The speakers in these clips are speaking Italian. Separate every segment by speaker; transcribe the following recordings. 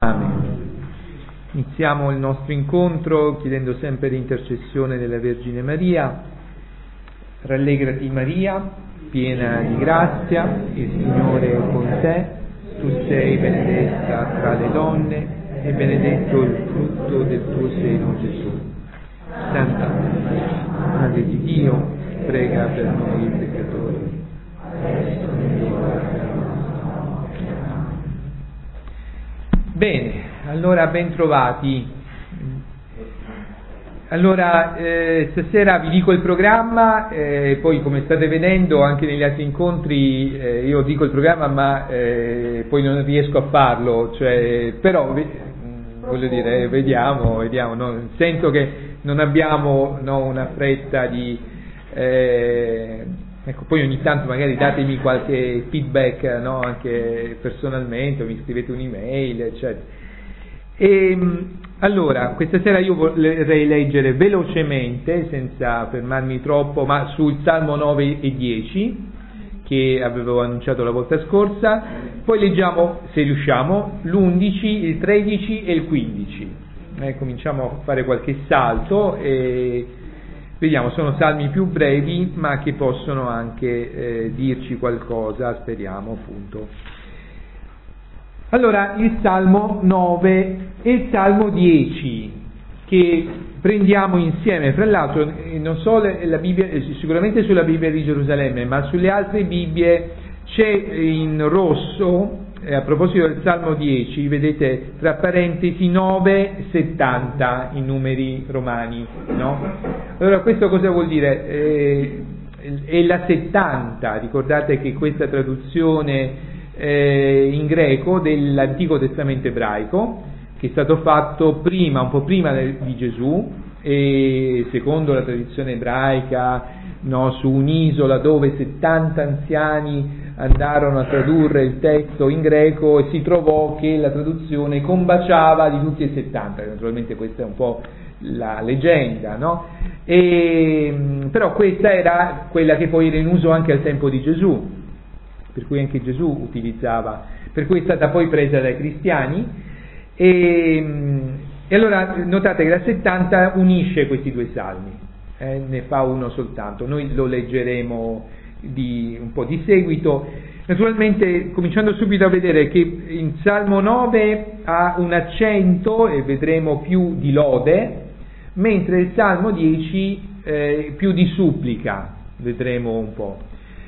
Speaker 1: Amen. Iniziamo il nostro incontro chiedendo sempre l'intercessione della Vergine Maria. Rallegrati Maria, piena di grazia, il Signore è con te, tu sei benedetta tra le donne e benedetto il frutto del tuo seno Gesù. Santa Maria, Madre di Dio, prega per noi peccatori. Bene, allora ben trovati. Allora, stasera vi dico il programma, poi come state vedendo anche negli altri incontri io dico il programma ma poi non riesco a farlo, però voglio dire, vediamo, no? Sento che non abbiamo una fretta di... ecco, poi ogni tanto magari datemi qualche feedback, no? Anche personalmente, mi scrivete un'email, eccetera. Allora, questa sera io vorrei leggere velocemente, senza fermarmi troppo, ma sul Salmo 9 e 10, che avevo annunciato la volta scorsa, poi leggiamo, se riusciamo, l'11, il 13 e il 15. Cominciamo a fare qualche salto e vediamo, sono salmi più brevi, ma che possono anche dirci qualcosa, speriamo appunto. Allora, il Salmo 9 e il Salmo 10, che prendiamo insieme, fra l'altro, non so la Bibbia, sicuramente sulla Bibbia di Gerusalemme, ma sulle altre Bibbie c'è in rosso, a proposito del Salmo 10, vedete tra parentesi 9,70 i numeri romani, no? Allora, questo cosa vuol dire? È la 70, ricordate che questa traduzione in greco dell'Antico Testamento ebraico, che è stato fatto prima, un po' prima di Gesù, e secondo la tradizione ebraica, no, su un'isola dove 70 anziani andarono a tradurre il testo in greco e si trovò che la traduzione combaciava di tutti e 70, naturalmente questa è un po' la leggenda, no? Però questa era quella che poi era in uso anche al tempo di Gesù, per cui anche Gesù utilizzava, per cui è stata poi presa dai cristiani, e allora notate che la 70 unisce questi due salmi, ne fa uno soltanto, noi lo leggeremo un po' di seguito, naturalmente cominciando subito a vedere che in Salmo 9 ha un accento e vedremo più di lode, mentre il Salmo 10 più di supplica, vedremo un po'.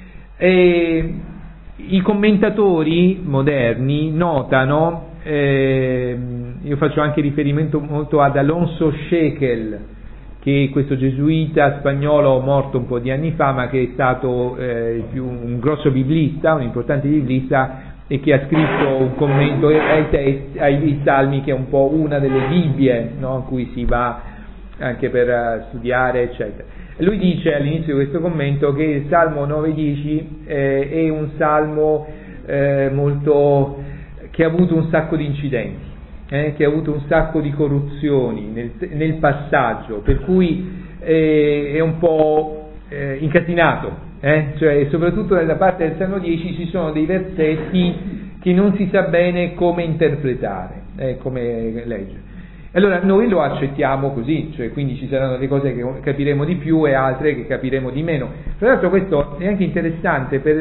Speaker 1: I commentatori moderni notano, io faccio anche riferimento molto ad Alonso Schekel, che è questo gesuita spagnolo morto un po' di anni fa, ma che è stato un grosso biblista, un importante biblista, e che ha scritto un commento ai Salmi, che è un po' una delle Bibbie, no? A cui si va anche per studiare, eccetera. Lui dice all'inizio di questo commento che il Salmo 9-10 è un salmo molto che ha avuto un sacco di incidenti, che ha avuto un sacco di corruzioni nel passaggio, per cui è un po' incasinato, cioè soprattutto nella parte del Salmo 10 ci sono dei versetti che non si sa bene come interpretare, come leggere. Allora noi lo accettiamo così, cioè quindi ci saranno delle cose che capiremo di più e altre che capiremo di meno. Tra l'altro questo è anche interessante per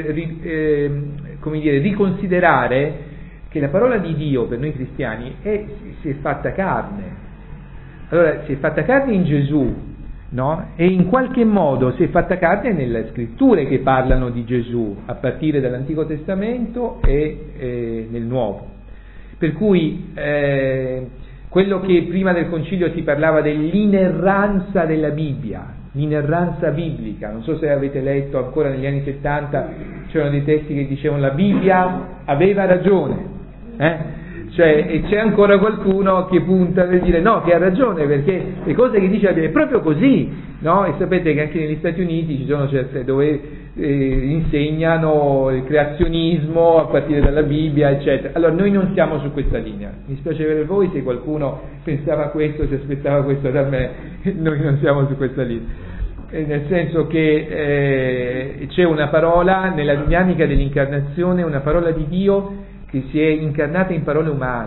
Speaker 1: riconsiderare che la parola di Dio per noi cristiani si è fatta carne. Allora si è fatta carne in Gesù, no? E in qualche modo si è fatta carne nelle scritture che parlano di Gesù, a partire dall'Antico Testamento e nel Nuovo. Per cui quello che prima del concilio si parlava dell'inerranza della Bibbia, l'inerranza biblica, non so se avete letto ancora negli anni 70, c'erano dei testi che dicevano la Bibbia aveva ragione, e c'è ancora qualcuno che punta per dire no, che ha ragione, perché le cose che dice la Bibbia è proprio così, no? E sapete che anche negli Stati Uniti ci sono certe dove insegnano il creazionismo a partire dalla Bibbia, eccetera. Allora noi non siamo su questa linea, mi spiace per voi se qualcuno pensava questo, si aspettava questo da me, noi non siamo su questa linea, nel senso che c'è una parola nella dinamica dell'incarnazione, una parola di Dio che si è incarnata in parole umane,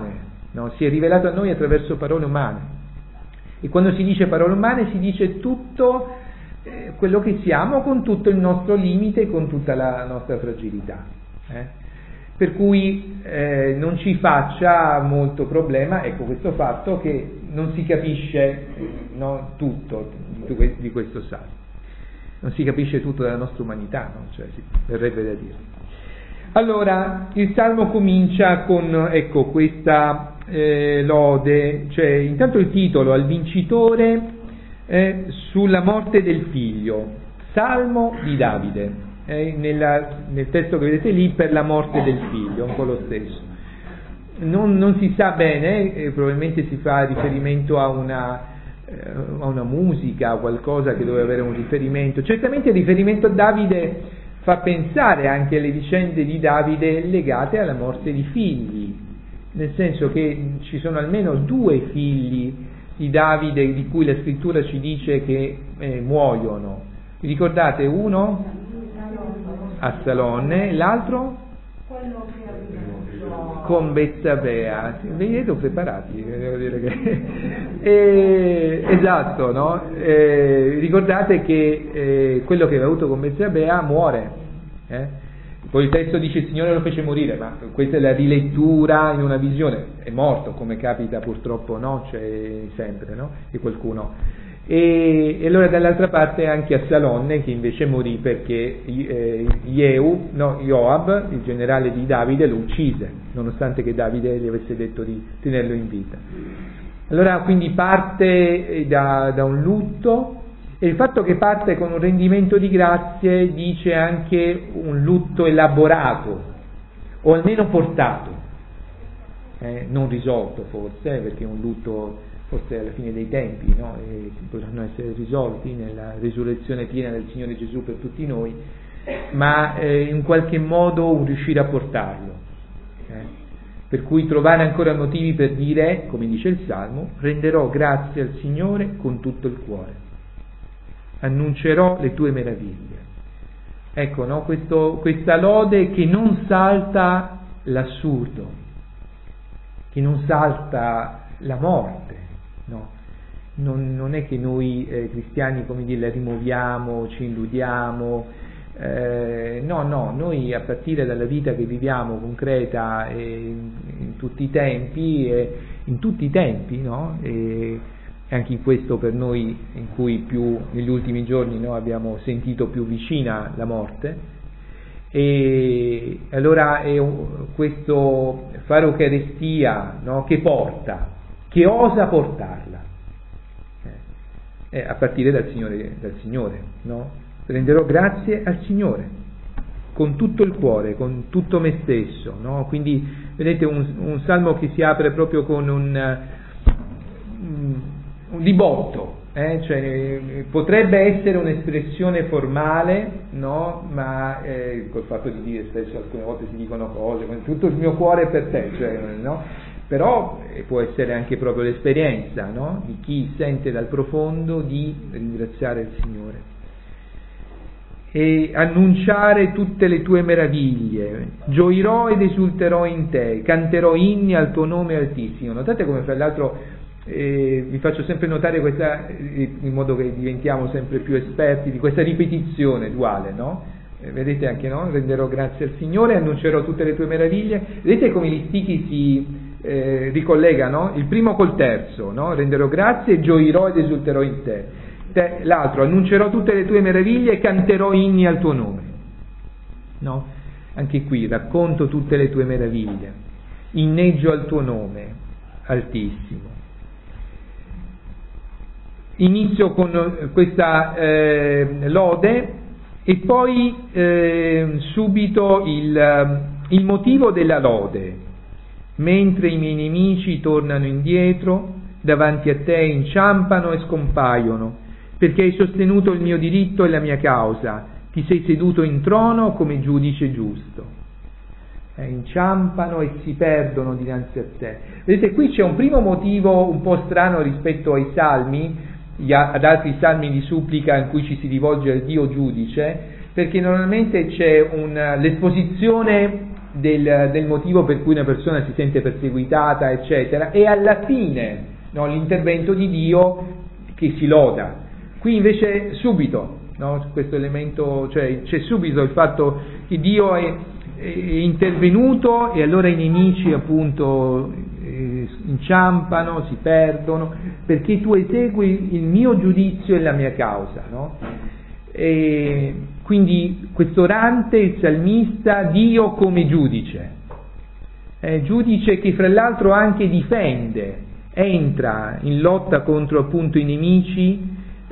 Speaker 1: no? Si è rivelato a noi attraverso parole umane, e quando si dice parole umane si dice tutto quello che siamo, con tutto il nostro limite, con tutta la nostra fragilità, per cui non ci faccia molto problema, ecco, questo fatto che non si capisce, no, tutto di questo salmo, non si capisce tutto della nostra umanità, no? Cioè, si verrebbe da dire. Allora, il salmo comincia con, ecco, questa lode, cioè intanto il titolo: al vincitore sulla morte del figlio, salmo di Davide, nel testo che vedete lì, per la morte del figlio, un po' lo stesso. Non si sa bene, probabilmente si fa riferimento a una musica, a qualcosa che doveva avere un riferimento. Certamente il riferimento a Davide fa pensare anche alle vicende di Davide legate alla morte di figli, nel senso che ci sono almeno 2 figli di Davide di cui la scrittura ci dice che muoiono. Vi ricordate uno? Assalonne, l'altro?
Speaker 2: Quello che ha
Speaker 1: con Betsabea. Vedete, preparati, devo dire che esatto, no? Ricordate che quello che aveva avuto con Betsabea muore, poi il testo dice il Signore lo fece morire, ma questa è la rilettura in una visione, è morto, come capita purtroppo, no? C'è sempre, no? Di qualcuno. E allora dall'altra parte anche Assalonne, che invece morì perché Joab, il generale di Davide, lo uccise, nonostante che Davide gli avesse detto di tenerlo in vita. Allora quindi parte da un lutto, e il fatto che parte con un rendimento di grazie dice anche un lutto elaborato, o almeno portato, non risolto forse, perché un lutto forse alla fine dei tempi, no? Potranno essere risolti nella risurrezione piena del Signore Gesù per tutti noi, ma in qualche modo un riuscire a portarlo, per cui trovare ancora motivi per dire, come dice il Salmo: renderò grazie al Signore con tutto il cuore, annuncerò le tue meraviglie. Ecco, no? Questa lode che non salta l'assurdo, che non salta la morte, no? Non è che noi cristiani, come dire, la rimuoviamo, ci illudiamo, no, noi a partire dalla vita che viviamo concreta in tutti i tempi, no? E anche in questo per noi, in cui più negli ultimi giorni noi abbiamo sentito più vicina la morte, e allora è questo fare Eucaristia, no? Che porta, che osa portarla, a partire dal Signore, no? Renderò grazie al Signore con tutto il cuore, con tutto me stesso, no? Quindi vedete un salmo che si apre proprio con un libotto, cioè, potrebbe essere un'espressione formale, no? Ma col fatto di dire spesso, alcune volte si dicono cose, con tutto il mio cuore per te, cioè, no? Però può essere anche proprio l'esperienza, no? Di chi sente dal profondo di ringraziare il Signore e annunciare tutte le tue meraviglie. Gioirò ed esulterò in te, canterò inni al tuo nome altissimo. Notate come, fra l'altro, vi faccio sempre notare questa, in modo che diventiamo sempre più esperti di questa ripetizione duale, no? Vedete anche, no? Renderò grazie al Signore, annuncerò tutte le tue meraviglie. Vedete come gli stichi si ricollegano? Il primo col terzo, no? Renderò grazie, gioirò ed esulterò in te. L'altro, annuncerò tutte le tue meraviglie e canterò inni al tuo nome, no? Anche qui racconto tutte le tue meraviglie, inneggio al tuo nome altissimo. Inizio con questa lode e poi subito il motivo della lode. Mentre i miei nemici tornano indietro, davanti a te inciampano e scompaiono, perché hai sostenuto il mio diritto e la mia causa, ti sei seduto in trono come giudice giusto. Inciampano e si perdono dinanzi a te. Vedete, qui c'è un primo motivo un po' strano rispetto ai salmi, ad altri salmi di supplica in cui ci si rivolge al Dio giudice, perché normalmente c'è l'esposizione del motivo per cui una persona si sente perseguitata, eccetera, e alla fine, no, l'intervento di Dio che si loda. Qui invece subito, no, questo elemento, cioè c'è subito il fatto che Dio è intervenuto e allora i nemici appunto inciampano, si perdono, perché tu esegui il mio giudizio e la mia causa, no? E quindi questo orante, il salmista, Dio come giudice, giudice che fra l'altro anche difende, entra in lotta contro appunto i nemici,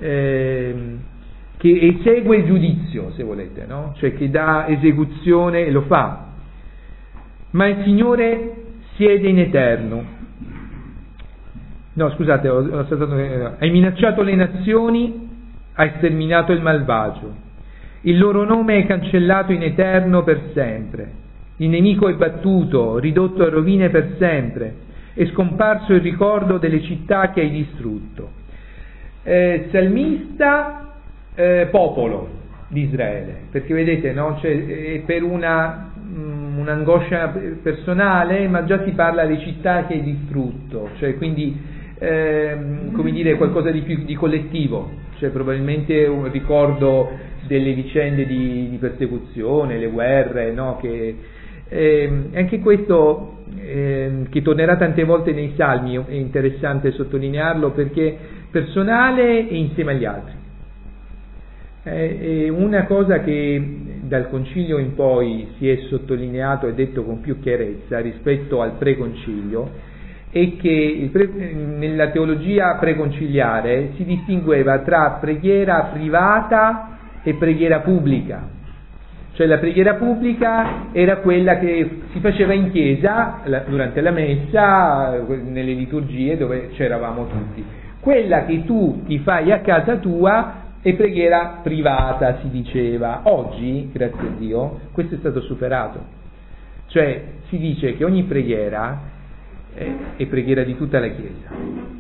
Speaker 1: che esegue il giudizio, se volete, no? Cioè che dà esecuzione e lo fa. Ma il Signore siede in eterno. No, scusate, hai minacciato le nazioni, hai sterminato il malvagio. Il loro nome è cancellato in eterno per sempre. Il nemico è battuto, ridotto a rovine per sempre. È scomparso il ricordo delle città che hai distrutto. Salmista, popolo di Israele, perché vedete, no? È per un'angoscia personale, ma già si parla di città che hai distrutto, cioè quindi come dire qualcosa di più di collettivo, cioè probabilmente un ricordo delle vicende di persecuzione, le guerre, no? Che anche questo che tornerà tante volte nei Salmi, è interessante sottolinearlo perché personale e insieme agli altri. Una cosa che dal concilio in poi si è sottolineato e detto con più chiarezza rispetto al preconcilio è che nella teologia preconciliare si distingueva tra preghiera privata e preghiera pubblica. Cioè la preghiera pubblica era quella che si faceva in chiesa durante la messa, nelle liturgie dove c'eravamo tutti. Quella che tu ti fai a casa tua è preghiera privata, si diceva. Oggi, grazie a Dio, questo è stato superato. Cioè si dice che ogni preghiera è preghiera di tutta la Chiesa.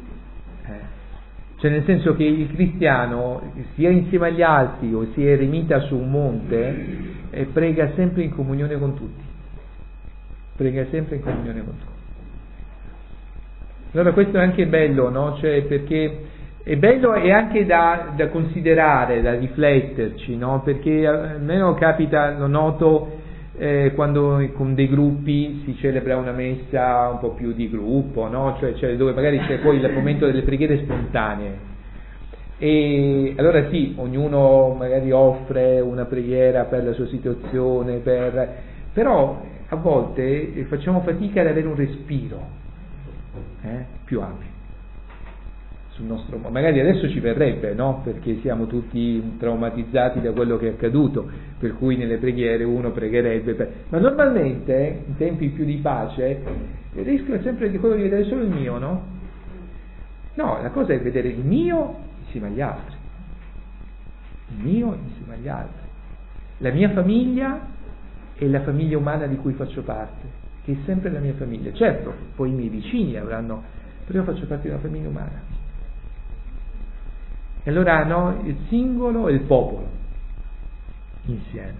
Speaker 1: Cioè nel senso che il cristiano, sia insieme agli altri o sia eremita su un monte, prega sempre in comunione con tutti. Prega sempre in comunione con tutti. Allora questo è anche bello, no? Cioè perché è bello e anche da considerare, da rifletterci, no? Perché almeno capita, lo noto, quando con dei gruppi si celebra una messa un po' più di gruppo, no? Cioè dove magari c'è poi il momento delle preghiere spontanee e allora sì, ognuno magari offre una preghiera per la sua situazione, però a volte facciamo fatica ad avere un respiro più ampio sul nostro, magari adesso ci verrebbe, no? Perché siamo tutti traumatizzati da quello che è accaduto, per cui nelle preghiere uno pregherebbe ma normalmente in tempi più di pace il rischio è sempre di quello di vedere solo il mio, no? La cosa è vedere il mio insieme agli altri, il mio insieme agli altri, la mia famiglia e la famiglia umana di cui faccio parte, che è sempre la mia famiglia. Certo, poi i miei vicini avranno, però io faccio parte di una famiglia umana. E allora no, il singolo e il popolo insieme.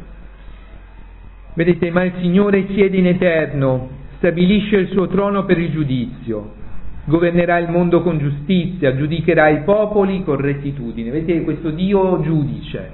Speaker 1: Vedete, ma il Signore siede in eterno, stabilisce il suo trono per il giudizio, governerà il mondo con giustizia, giudicherà i popoli con rettitudine. Vedete questo Dio giudice.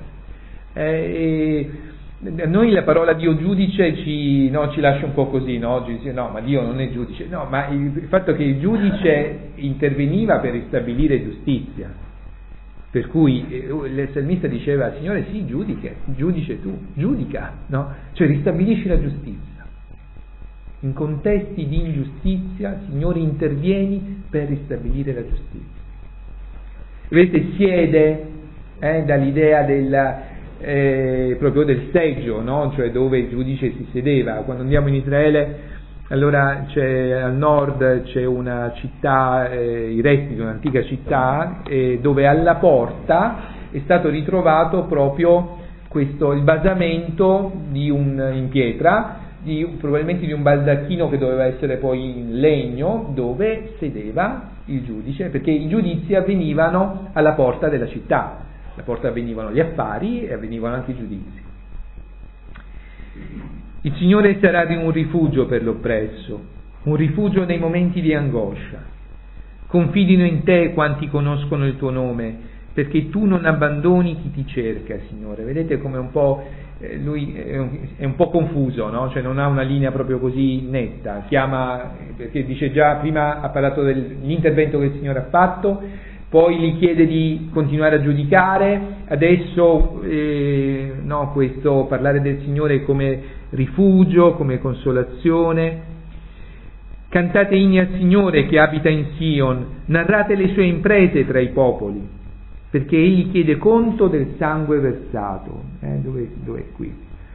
Speaker 1: A noi la parola Dio giudice ci lascia un po' così, no? Oggi dice no, ma Dio non è giudice, no, ma il fatto che il giudice interveniva per ristabilire giustizia. Per cui il salmista diceva, Signore sì, giudice tu, giudica, no? Cioè ristabilisci la giustizia. In contesti di ingiustizia, Signore, intervieni per ristabilire la giustizia. Vedete, siede dall'idea proprio del seggio, no? Cioè dove il giudice si sedeva. Quando andiamo in Israele, allora al nord c'è una città, i resti di un'antica città, dove alla porta è stato ritrovato proprio il basamento in pietra, probabilmente di un baldacchino che doveva essere poi in legno, dove sedeva il giudice, perché i giudizi avvenivano alla porta della città, alla porta avvenivano gli affari e avvenivano anche i giudizi. Il Signore sarà di un rifugio per l'oppresso, un rifugio nei momenti di angoscia. Confidino in te quanti conoscono il tuo nome, perché tu non abbandoni chi ti cerca, Signore. Vedete come un po' lui è un po' confuso, no? Cioè non ha una linea proprio così netta, chiama, perché dice già, prima ha parlato dell'intervento che il Signore ha fatto, poi gli chiede di continuare a giudicare, adesso questo parlare del Signore come rifugio, come consolazione. Cantate inni al Signore che abita in Sion, narrate le sue imprese tra i popoli, perché egli chiede conto del sangue versato. Dov'è qui?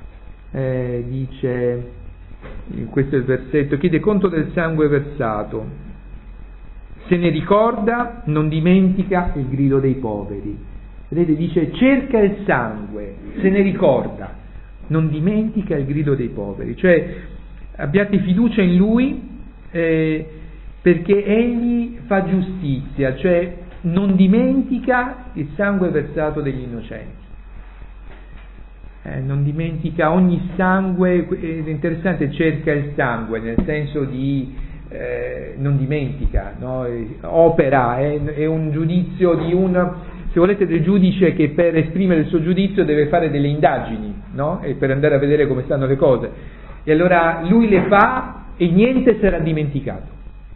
Speaker 1: Dice, questo è il versetto, chiede conto del sangue versato, se ne ricorda, non dimentica il grido dei poveri. Vedete, dice cerca il sangue, se ne ricorda, non dimentica il grido dei poveri. Cioè abbiate fiducia in Lui, perché egli fa giustizia, cioè non dimentica il sangue versato degli innocenti, non dimentica ogni sangue. È interessante, cerca il sangue nel senso di non dimentica, no? Opera, è un giudizio di se volete, del giudice che per esprimere il suo giudizio deve fare delle indagini, no? E per andare a vedere come stanno le cose, e allora lui le fa e niente sarà dimenticato.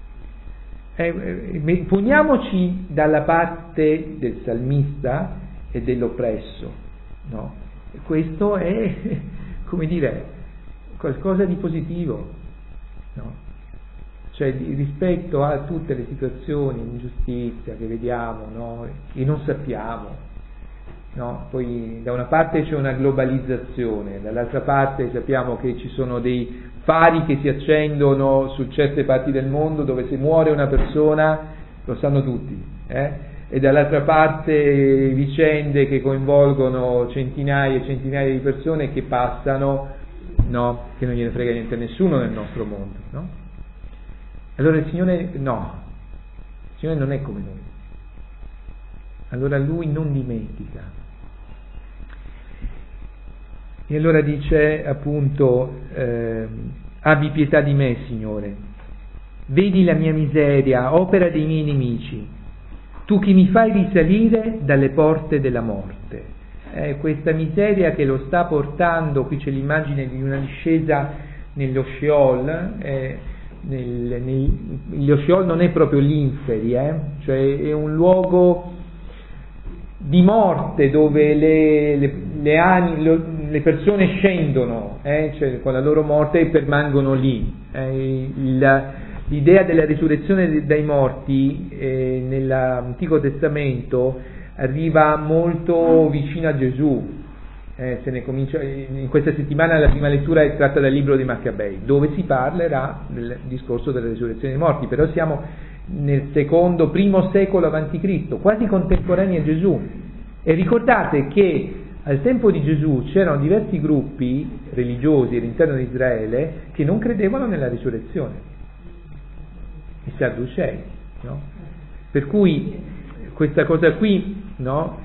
Speaker 1: Poniamoci dalla parte del salmista e dell'oppresso, no? E questo è, come dire, qualcosa di positivo, no? Cioè rispetto a tutte le situazioni di ingiustizia che vediamo, no? E non sappiamo, no? Poi da una parte c'è una globalizzazione, dall'altra parte sappiamo che ci sono dei fari che si accendono su certe parti del mondo dove se muore una persona lo sanno tutti, e dall'altra parte vicende che coinvolgono centinaia e centinaia di persone che passano, no? Che non gliene frega niente a nessuno nel nostro mondo, no? Allora il Signore non è come noi, allora Lui non dimentica. E allora dice appunto, abbi pietà di me, Signore, vedi la mia miseria, opera dei miei nemici, tu che mi fai risalire dalle porte della morte. Questa miseria che lo sta portando, qui c'è l'immagine di una discesa nello Sheol. Lo Sheol non è proprio l'inferi, cioè è un luogo di morte dove le persone scendono, cioè con la loro morte e permangono lì. L'idea della risurrezione dai morti nell'Antico Testamento arriva molto vicino a Gesù. Se ne comincia in questa settimana. La prima lettura è tratta dal libro dei Maccabei, dove si parlerà del discorso della risurrezione dei morti, però siamo nel primo secolo avanti Cristo, quasi contemporanei a Gesù. E ricordate che al tempo di Gesù c'erano diversi gruppi religiosi all'interno di Israele che non credevano nella risurrezione, i Sadducei, no? Per cui questa cosa qui, no?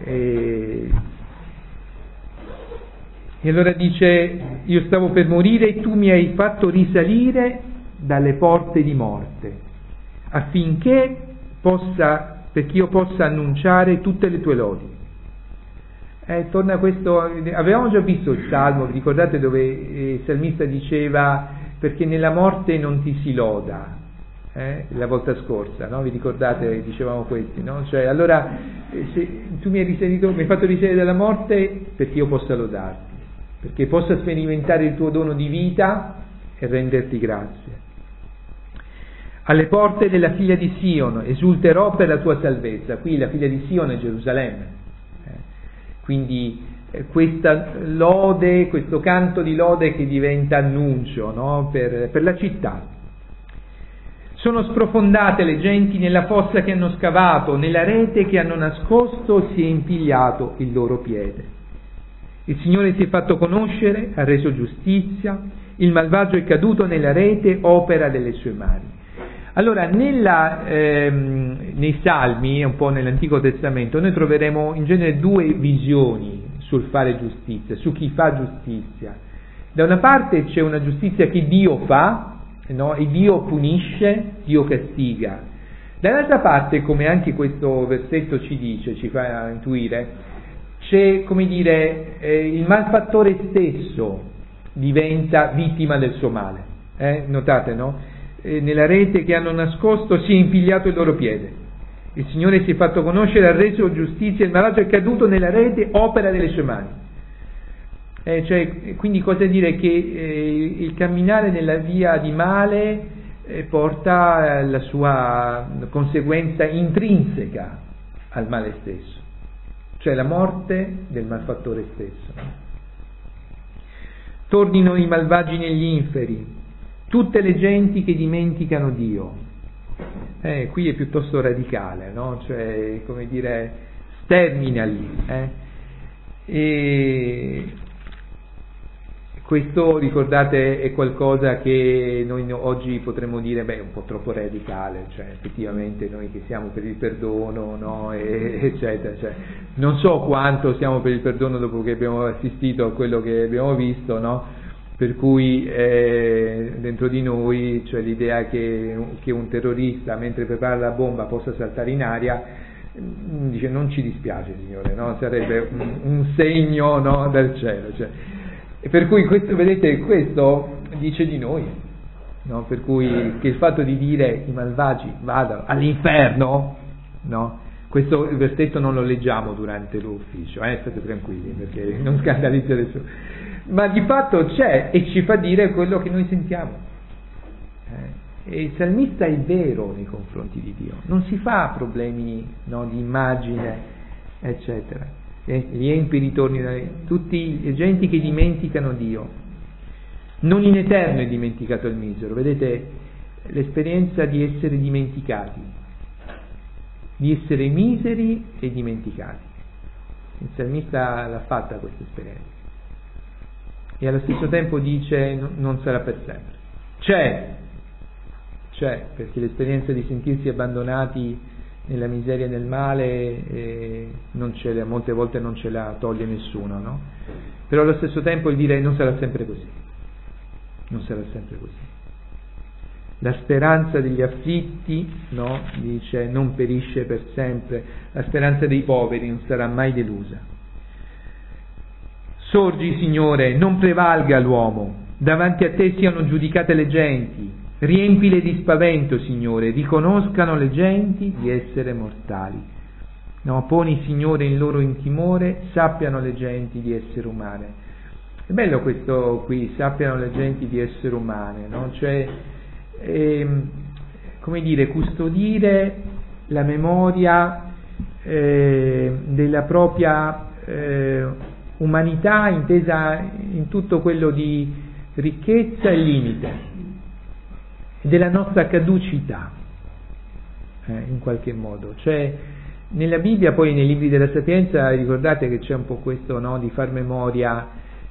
Speaker 1: E allora dice, io stavo per morire e tu mi hai fatto risalire dalle porte di morte, affinché perché io possa annunciare tutte le tue lodi. Torna questo, avevamo già visto il Salmo, vi ricordate, dove il salmista diceva, perché nella morte non ti si loda, la volta scorsa, no? Vi ricordate, dicevamo questi, no? Cioè, allora, se tu mi hai fatto risalire dalla morte perché io possa lodarti, perché possa sperimentare il tuo dono di vita e renderti grazie. Alle porte della figlia di Sion esulterò per la tua salvezza. Qui la figlia di Sion è Gerusalemme, quindi questa lode, questo canto di lode che diventa annuncio, no? per la città. Sono sprofondate le genti nella fossa che hanno scavato, nella rete che hanno nascosto si è impigliato il loro piede. Il Signore si è fatto conoscere, ha reso giustizia, il malvagio è caduto nella rete, opera delle sue mani. Allora, nei Salmi, un po' nell'Antico Testamento, noi troveremo in genere due visioni sul fare giustizia, su chi fa giustizia. Da una parte c'è una giustizia che Dio fa, no? E Dio punisce, Dio castiga. Dall'altra parte, come anche questo versetto ci dice, ci fa intuire, c'è, come dire, il malfattore stesso diventa vittima del suo male. Notate, no? Nella rete che hanno nascosto si è impigliato il loro piede. Il Signore si è fatto conoscere, ha reso giustizia, il malvagio è caduto nella rete, opera delle sue mani. Quindi cosa dire? Che il camminare nella via di male porta la sua conseguenza intrinseca al male stesso, cioè la morte del malfattore stesso. Tornino i malvagi negli inferi, tutte le genti che dimenticano Dio. Qui è piuttosto radicale, no? Cioè, come dire, sterminali. E questo, ricordate, è qualcosa che noi oggi potremmo dire, è un po' troppo radicale, cioè effettivamente noi che siamo per il perdono, no? Eccetera, cioè, non so quanto siamo per il perdono dopo che abbiamo assistito a quello che abbiamo visto, no? Per cui dentro di noi c'è l'idea che un terrorista mentre prepara la bomba possa saltare in aria, dice non ci dispiace Signore, no? Sarebbe un segno, no? Dal cielo, cioè. E per cui questo, vedete, questo dice di noi, no? Per cui che il fatto di dire i malvagi vadano all'inferno, no? Questo versetto non lo leggiamo durante l'ufficio, state tranquilli perché non scandalizza nessuno, ma di fatto c'è e ci fa dire quello che noi sentiamo. E il salmista è vero nei confronti di Dio, non si fa problemi, no, di immagine, eccetera. Gli empi ritornino, tutti le genti che dimenticano Dio. Non in eterno è dimenticato il misero. Vedete l'esperienza di essere dimenticati, di essere miseri e dimenticati. Il salmista l'ha fatta questa esperienza e allo stesso tempo dice non sarà per sempre. C'è, perché l'esperienza di sentirsi abbandonati nella miseria e nel male molte volte non ce la toglie nessuno, no? Però allo stesso tempo il dire non sarà sempre così, non sarà sempre così. La speranza degli afflitti, no? Dice non perisce per sempre, la speranza dei poveri non sarà mai delusa. Sorgi, Signore, non prevalga l'uomo, davanti a te siano giudicate le genti. Riempile di spavento, Signore, riconoscano le genti di essere mortali. No, poni, Signore, in loro in timore, sappiano le genti di essere umane. È bello questo qui, sappiano le genti di essere umane, no? Cioè, come dire, custodire la memoria della propria umanità intesa in tutto quello di ricchezza e limite, della nostra caducità, in qualche modo. Cioè, nella Bibbia, poi nei libri della Sapienza, ricordate che c'è un po' questo, no, di far memoria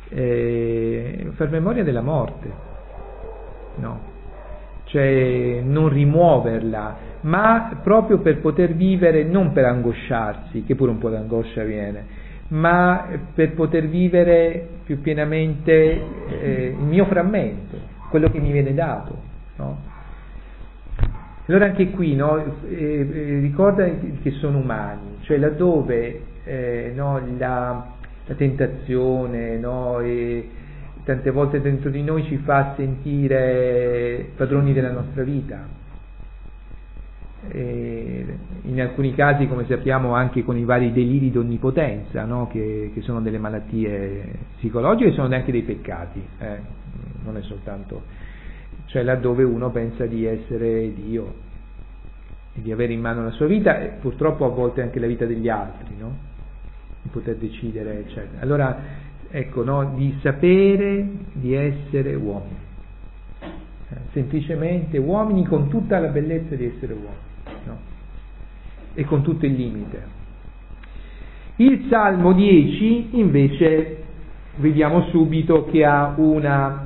Speaker 1: della morte, no? Cioè, non rimuoverla, ma proprio per poter vivere, non per angosciarsi, che pure un po' d'angoscia viene, ma per poter vivere più pienamente il mio frammento, quello che mi viene dato. No? Allora anche qui, no, ricorda che sono umani, cioè laddove no, la tentazione, no, e tante volte dentro di noi ci fa sentire padroni della nostra vita, e in alcuni casi, come sappiamo, anche con i vari deliri di onnipotenza, no, che sono delle malattie psicologiche, sono anche dei peccati, non è soltanto, cioè laddove uno pensa di essere Dio e di avere in mano la sua vita e purtroppo a volte anche la vita degli altri, no? Di poter decidere, eccetera. Allora, ecco, no? Di sapere di essere uomini, semplicemente uomini con tutta la bellezza di essere uomini, no? E con tutto il limite. Il Salmo 10 invece vediamo subito che ha una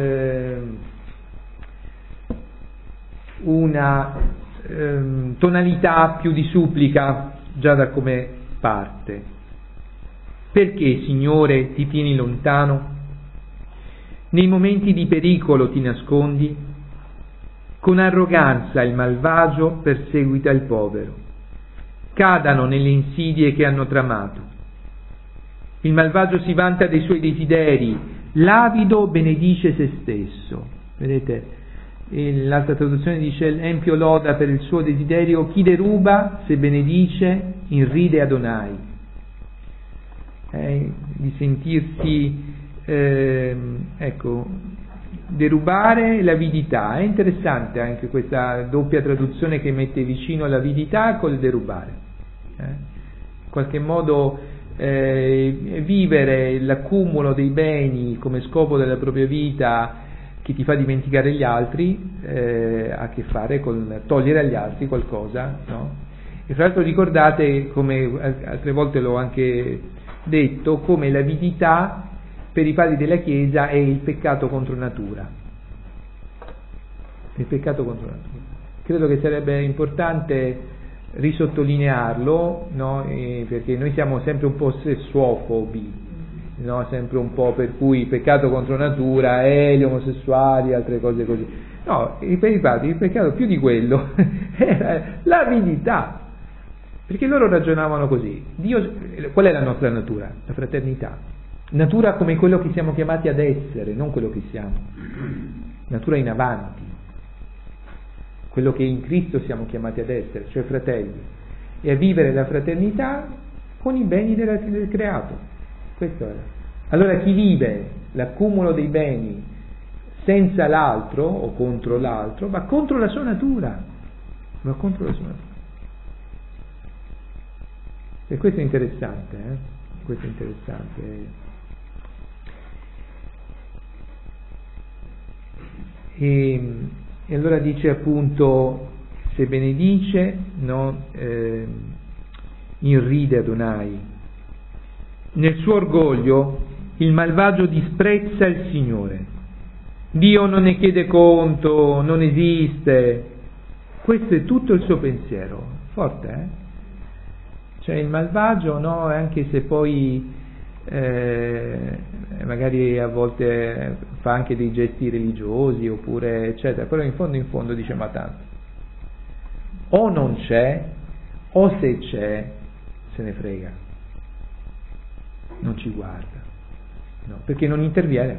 Speaker 1: tonalità più di supplica già da come parte. Perché, Signore, ti tieni lontano? Nei momenti di pericolo ti nascondi, con arroganza il malvagio perseguita il povero, cadano nelle insidie che hanno tramato. Il malvagio si vanta dei suoi desideri, l'avido benedice se stesso. Vedete, l'altra traduzione dice: l'empio loda per il suo desiderio, chi deruba se benedice irride Adonai. Di sentirsi derubare l'avidità. È interessante anche questa doppia traduzione che mette vicino l'avidità col derubare. In qualche modo vivere l'accumulo dei beni come scopo della propria vita che ti fa dimenticare gli altri ha a che fare con togliere agli altri qualcosa, no? E fra l'altro ricordate, come altre volte l'ho anche detto, come l'avidità per i padri della Chiesa è il peccato contro natura. Il peccato contro natura. Credo che sarebbe importante risottolinearlo, no? Perché noi siamo sempre un po' sessuofobi, no? Sempre un po' per cui il peccato contro natura è gli omosessuali, altre cose così. No, per i padri il peccato più di quello era l'avidità, perché loro ragionavano così. Dio, qual è la nostra natura? La fraternità. Natura come quello che siamo chiamati ad essere, non quello che siamo. Natura in avanti. Quello che in Cristo siamo chiamati ad essere, cioè fratelli. E a vivere la fraternità con i beni del creato. Questo è. Allora chi vive l'accumulo dei beni senza l'altro o contro l'altro va contro la sua natura. Va contro la sua natura. E questo è interessante, Questo è interessante. E allora dice appunto: se benedice, no, irride Adonai. Nel suo orgoglio il malvagio disprezza il Signore. Dio non ne chiede conto, non esiste. Questo è tutto il suo pensiero. Forte, Cioè il malvagio, no, anche se poi magari a volte fa anche dei gesti religiosi oppure eccetera, però in fondo dice: ma tanto o non c'è, o se c'è se ne frega, non ci guarda, no, perché non interviene.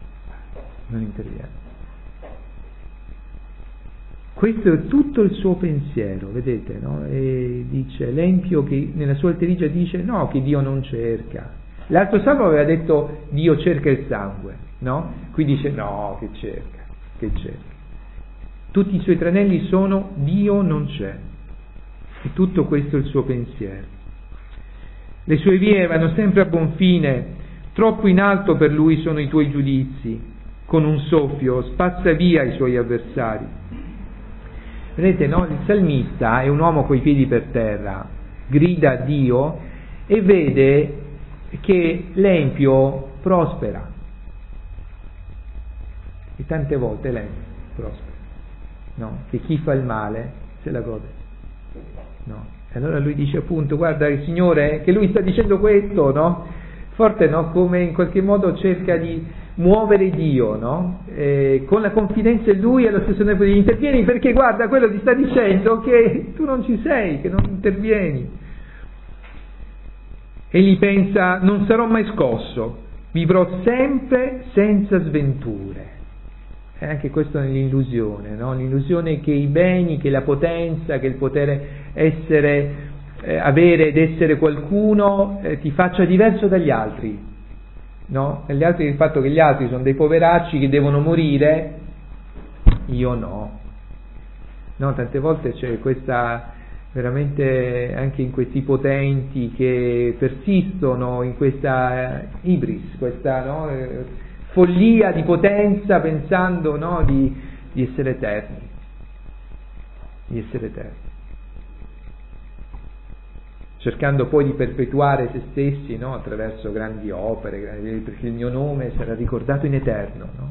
Speaker 1: Questo è tutto il suo pensiero, vedete, no? E dice l'empio, che nella sua alterigia dice no, che Dio non cerca. L'altro salmo aveva detto Dio cerca il sangue, no? Qui dice no, che cerca. Tutti i suoi tranelli sono Dio non c'è. E tutto questo è il suo pensiero. Le sue vie vanno sempre a buon fine, troppo in alto per lui sono i tuoi giudizi, con un soffio spazza via i suoi avversari. Vedete, no? Il salmista è un uomo coi piedi per terra, grida a Dio e vede che l'empio prospera. E tante volte l'empio prospera, no? Che chi fa il male se la gode, no? E allora lui dice appunto: guarda il Signore, che lui sta dicendo questo, no? Forte, no? Come in qualche modo cerca di muovere Dio, no? Con la confidenza in Lui e allo stesso tempo di intervieni, perché guarda, quello ti sta dicendo che tu non ci sei, che non intervieni. Egli pensa: non sarò mai scosso, vivrò sempre senza sventure. E anche questo è l'illusione, no? L'illusione che i beni, che la potenza, che il potere essere, avere ed essere qualcuno ti faccia diverso dagli altri, no? E gli altri, il fatto che gli altri sono dei poveracci che devono morire, io no. No, tante volte c'è questa, veramente anche in questi potenti che persistono in questa ibris, questa, no, follia di potenza, pensando, no, di essere eterni, cercando poi di perpetuare se stessi, no, attraverso grandi opere, perché il mio nome sarà ricordato in eterno, no?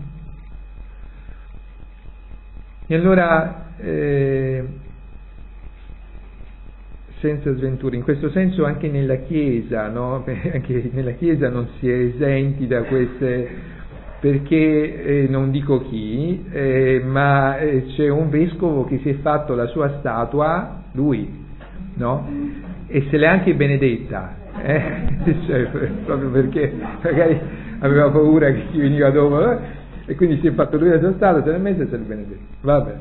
Speaker 1: E allora senza sventure, in questo senso anche nella Chiesa, no? Anche nella Chiesa non si è esenti da queste perché non dico chi, ma c'è un vescovo che si è fatto la sua statua, lui, no? E se l'è anche benedetta, cioè, proprio perché magari aveva paura che chi veniva dopo, e quindi si è fatto lui la sua statua, se l'è messa e se l'è benedetta. Vabbè.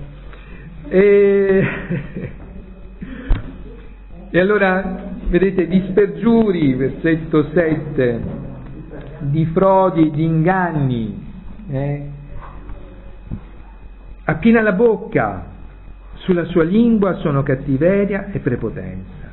Speaker 1: E allora, vedete, di spergiuri, versetto 7, di frodi, di inganni, appiena la bocca, sulla sua lingua sono cattiveria e prepotenza.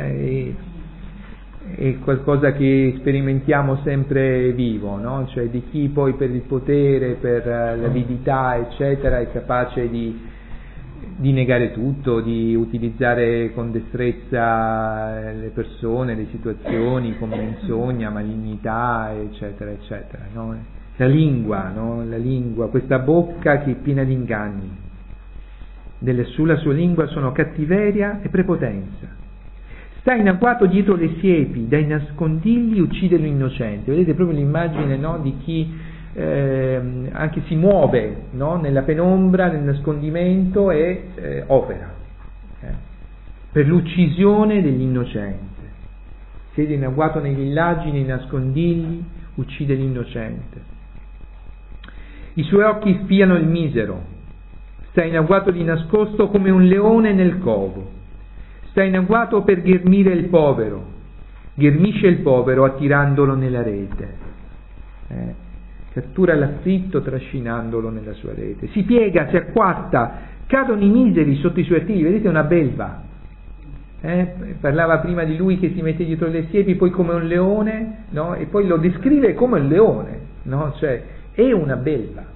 Speaker 1: È qualcosa che sperimentiamo sempre vivo, no? Cioè di chi poi per il potere, per l'avidità, eccetera, è capace di negare tutto, di utilizzare con destrezza le persone, le situazioni, con menzogna, malignità, eccetera, eccetera, no? La lingua, no? La lingua, questa bocca che è piena di inganni, sulla sua lingua sono cattiveria e prepotenza. Sta in agguato dietro le siepi, dai nascondigli uccide l'innocente. Vedete proprio l'immagine, no? Di chi anche si muove, no? Nella penombra, nel nascondimento e opera per l'uccisione dell'innocente. Siede in agguato nei villaggi, nei nascondigli, uccide l'innocente. I suoi occhi spiano il misero, sta in agguato di nascosto come un leone nel covo, sta in agguato per ghermire il povero, ghermisce il povero attirandolo nella rete. Cattura l'afflitto trascinandolo nella sua rete, si piega, si acquatta, cadono i miseri sotto i suoi artigli. Vedete, una belva, parlava prima di lui che si mette dietro le siepi, poi come un leone, no? E poi lo descrive come un leone, no? Cioè è una belva,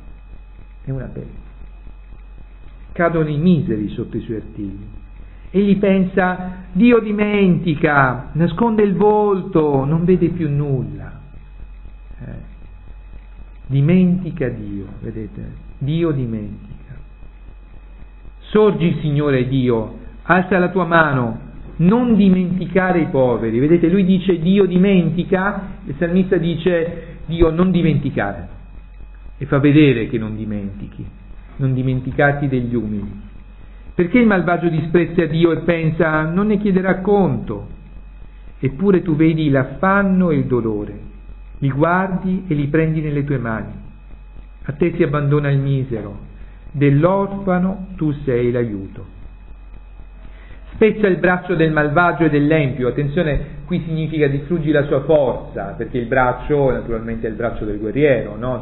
Speaker 1: cadono i miseri sotto i suoi artigli. Egli pensa: Dio dimentica, nasconde il volto, non vede più nulla. Dimentica Dio, vedete? Dio dimentica. Sorgi, Signore Dio, alza la tua mano, non dimenticare i poveri. Vedete, lui dice Dio dimentica, il salmista dice Dio non dimenticare, e fa vedere che non dimentichi, non dimenticarti degli umili. Perché il malvagio disprezza Dio e pensa non ne chiederà conto? Eppure tu vedi l'affanno e il dolore, li guardi e li prendi nelle tue mani. A te si abbandona il misero, dell'orfano tu sei l'aiuto. Spezza il braccio del malvagio e dell'empio. Attenzione, qui significa distruggi la sua forza, perché il braccio naturalmente è il braccio del guerriero, no?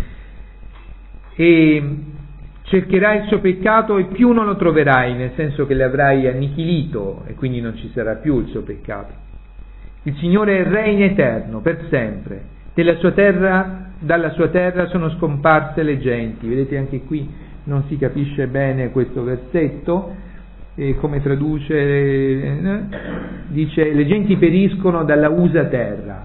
Speaker 1: E cercherai il suo peccato e più non lo troverai, nel senso che l'avrai annichilito e quindi non ci sarà più il suo peccato. Il Signore è Re in eterno, per sempre. Dalla sua terra sono scomparse le genti. Vedete, anche qui non si capisce bene questo versetto, come traduce, dice le genti periscono dalla usa terra.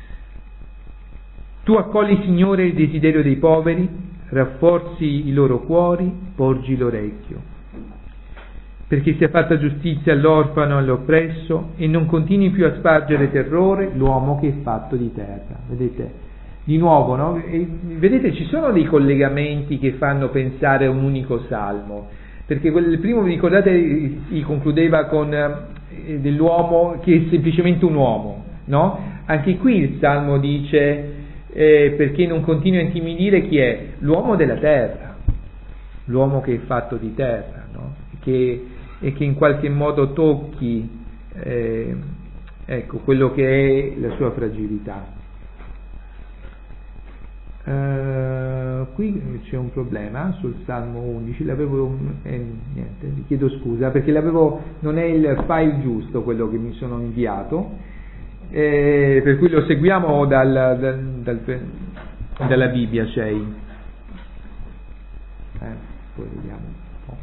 Speaker 1: Tu accogli, Signore, il desiderio dei poveri, rafforzi i loro cuori, porgi l'orecchio. Perché sia fatta giustizia all'orfano e all'oppresso e non continui più a spargere terrore l'uomo che è fatto di terra. Vedete, di nuovo, no? E vedete, ci sono dei collegamenti che fanno pensare a un unico salmo, perché il primo, vi ricordate, si concludeva con dell'uomo che è semplicemente un uomo, no? Anche qui il salmo dice perché non continui a intimidire chi è? L'uomo della terra, l'uomo che è fatto di terra, no? E che in qualche modo tocchi ecco quello che è la sua fragilità. Qui c'è un problema sul Salmo 11, l'avevo niente, vi chiedo scusa perché non è il file giusto quello che mi sono inviato, per cui lo seguiamo dalla Bibbia, poi vediamo.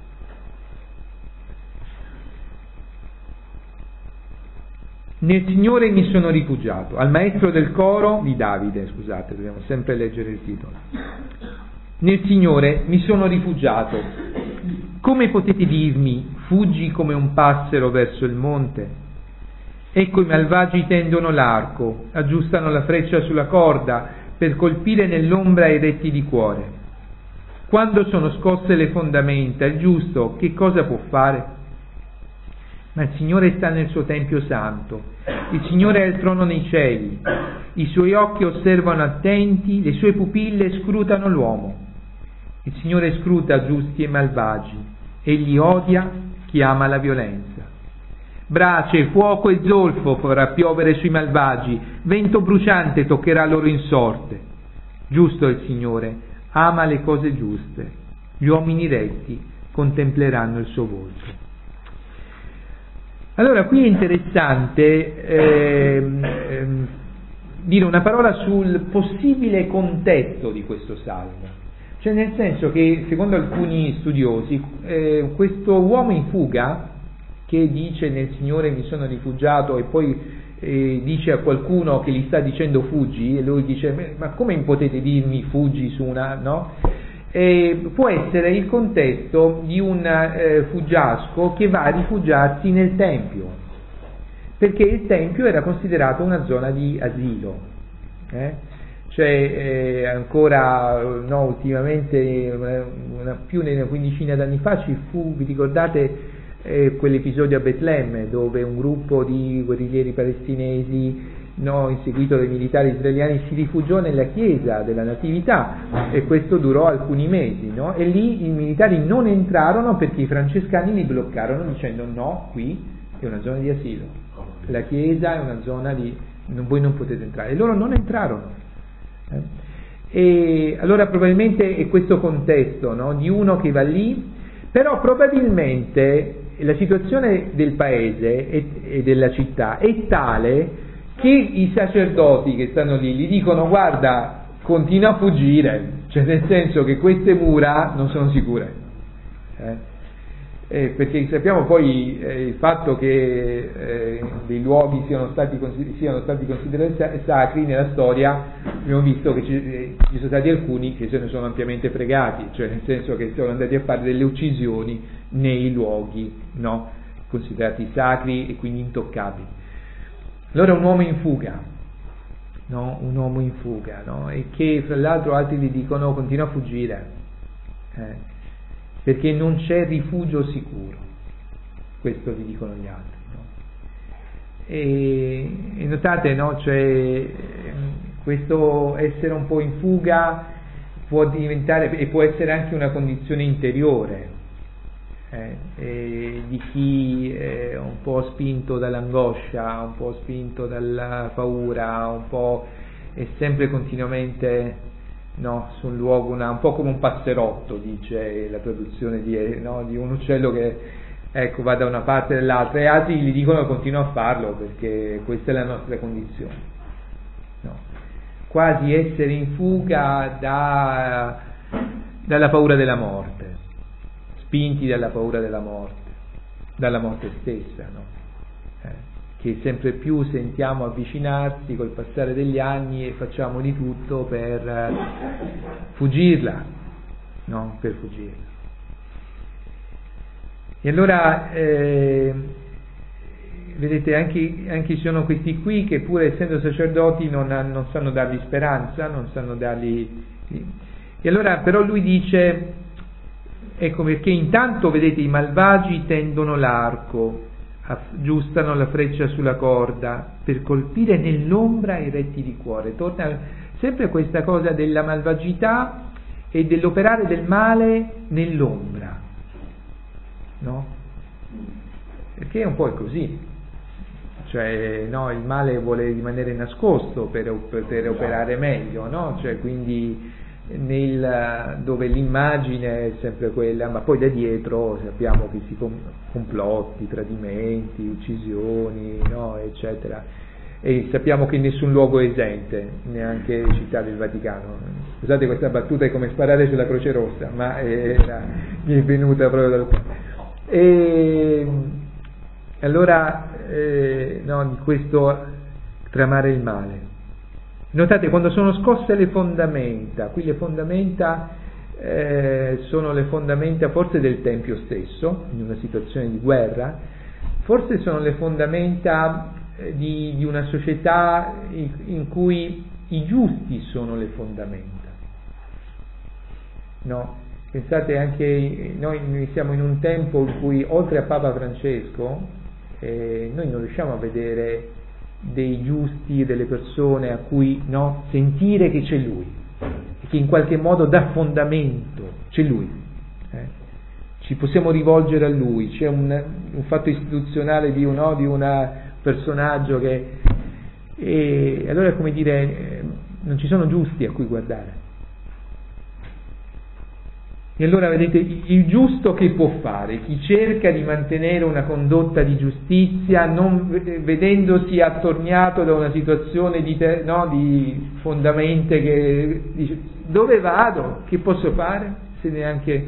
Speaker 1: Nel Signore mi sono rifugiato, al maestro del coro di Davide, scusate, dobbiamo sempre leggere il titolo. Nel Signore mi sono rifugiato. Come potete dirmi, fuggi come un passero verso il monte? Ecco, i malvagi tendono l'arco, aggiustano la freccia sulla corda, per colpire nell'ombra i retti di cuore. Quando sono scosse le fondamenta, il giusto che cosa può fare? Ma il Signore sta nel suo Tempio santo, il Signore ha il trono nei cieli, i suoi occhi osservano attenti, le sue pupille scrutano l'uomo. Il Signore scruta giusti e malvagi, egli odia chi ama la violenza. Brace, fuoco e zolfo farà piovere sui malvagi, vento bruciante toccherà loro in sorte. Giusto è il Signore, ama le cose giuste, gli uomini retti contempleranno il suo volto. Allora qui è interessante dire una parola sul possibile contesto di questo salmo, cioè nel senso che secondo alcuni studiosi questo uomo in fuga che dice nel Signore mi sono rifugiato e poi dice a qualcuno che gli sta dicendo fuggi e lui dice ma come potete dirmi fuggi su una, no? Può essere il contesto di un fuggiasco che va a rifugiarsi nel Tempio, perché il Tempio era considerato una zona di asilo, cioè ancora no, ultimamente più di una quindicina d'anni fa ci fu, vi ricordate quell'episodio a Betlemme dove un gruppo di guerriglieri palestinesi inseguito dai militari israeliani si rifugiò nella chiesa della Natività e questo durò alcuni mesi, no? E lì i militari non entrarono perché i francescani li bloccarono dicendo no, qui è una zona di asilo, la chiesa è una zona di voi non potete entrare, e loro non entrarono. E allora probabilmente è questo contesto, no? Di uno che va lì, però probabilmente la situazione del paese e della città è tale che i sacerdoti che stanno lì gli dicono guarda continua a fuggire, cioè nel senso che queste mura non sono sicure, perché sappiamo poi il fatto che dei luoghi siano stati considerati sacri nella storia, abbiamo visto che ci sono stati alcuni che se ne sono ampiamente fregati, cioè nel senso che sono andati a fare delle uccisioni nei luoghi considerati sacri e quindi intoccabili. Allora un uomo in fuga, un uomo in fuga, e che fra l'altro altri gli dicono continua a fuggire, perché non c'è rifugio sicuro, questo gli dicono gli altri, e notate, cioè, questo essere un po' in fuga può diventare e può essere anche una condizione interiore, di chi è un po' spinto dall'angoscia, un po' spinto dalla paura, un po' è sempre continuamente su un luogo, un po' come un passerotto, dice la traduzione di un uccello che va da una parte e dall'altra, e altri gli dicono che continua a farlo perché questa è la nostra condizione, quasi essere in fuga dalla paura della morte, spinti dalla paura della morte stessa, che sempre più sentiamo avvicinarsi col passare degli anni e facciamo di tutto per fuggirla, per fuggirla. E allora vedete anche ci sono questi qui che pur essendo sacerdoti non sanno dargli speranza, non sanno dargli. E allora però lui dice, ecco perché intanto vedete i malvagi tendono l'arco, aggiustano la freccia sulla corda per colpire nell'ombra i retti di cuore. Torna sempre questa cosa della malvagità e dell'operare del male nell'ombra, perché è un po' così, cioè il male vuole rimanere nascosto per operare meglio, cioè quindi dove l'immagine è sempre quella, ma poi da dietro sappiamo che si complotti, tradimenti, uccisioni, eccetera, e sappiamo che nessun luogo è esente, neanche città del Vaticano. Scusate questa battuta, è come sparare sulla Croce Rossa, ma mi è venuta proprio dal e allora di questo tramare il male. Notate quando sono scosse le fondamenta, qui le fondamenta sono le fondamenta forse del Tempio stesso, in una situazione di guerra, forse sono le fondamenta di una società in cui i giusti sono le fondamenta. No? Pensate anche, noi siamo in un tempo in cui oltre a Papa Francesco noi non riusciamo a vedere dei giusti, delle persone a cui sentire che c'è Lui, che in qualche modo dà fondamento, c'è Lui, ci possiamo rivolgere a Lui, c'è un fatto istituzionale di un personaggio e allora è come dire, non ci sono giusti a cui guardare. E allora vedete, il giusto che può fare? Chi cerca di mantenere una condotta di giustizia, non vedendosi attorniato da una situazione di fondamenta che dice dove vado? Che posso fare? Se neanche...